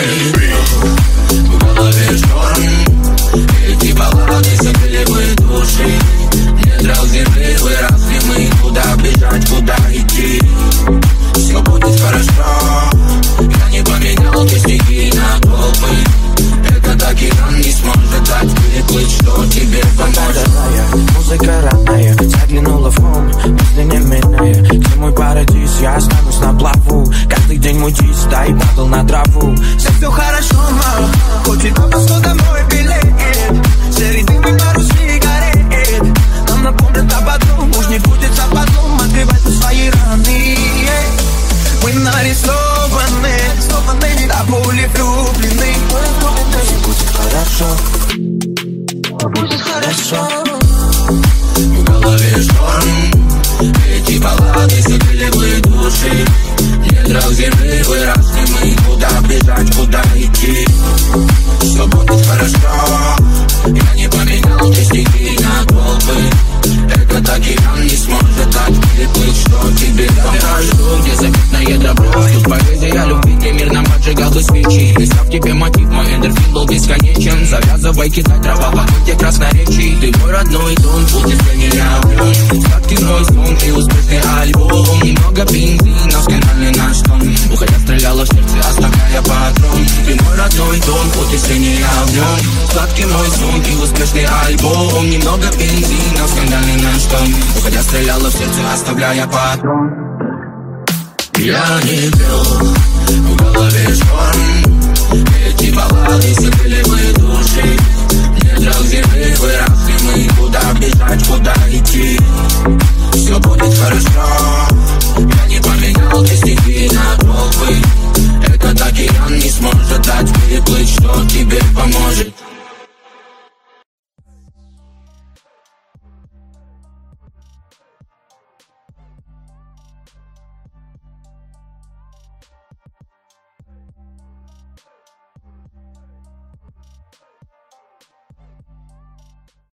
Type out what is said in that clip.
не пил. В голове шторм, эти баллады согрели мои души. Недрал земли выросли мы, куда бежать, куда идти. Все будет хорошо, я не поменял те стихи на толпы. Этот океан не сможет дать переплыть, что тебе поможет. Музыка родная, заглянула в фон, мысли не меняя. Где мой парадиз, я останусь на плаву. Каждый день мой диск, да и падал на траву. Все хорошо, мама, хочет опасно домой билет. Среди мы пару сигарет. Нам напомнят об одном, уж не будет западлом открывать свои раны. Мы нарисованы, до боли влюблены. Все будет хорошо, будет хорошо. В голове шторм, эти баллады согрели мои души. Недрал земли выросли мы, куда бежать, куда идти. Все будет хорошо, я не поменял те стихи на толпы. Этот океан не сможет дать переплыть, что тебе поможет. Где заветное добро, тут поэзия любви, где мир нам поджигал бы свечи. Писав в тебе мотив, мой эндорфин был бесконечен. Завязывай кидать дрова в огонь красноречий. Ты мой родной дом, путешествие я влюблен. Сладкий мой сон и успешный альбом. Немного бензина, скандальный наш тон. Уходя стреляла в сердце, оставляя патрон. Ты мой родной дом, путешествие я в нем. Сладкий мой сон и успешный альбом. Немного бензина, скандальный наш тон. Уходя стреляла в сердце, оставляя патрон. Я не пил, в голове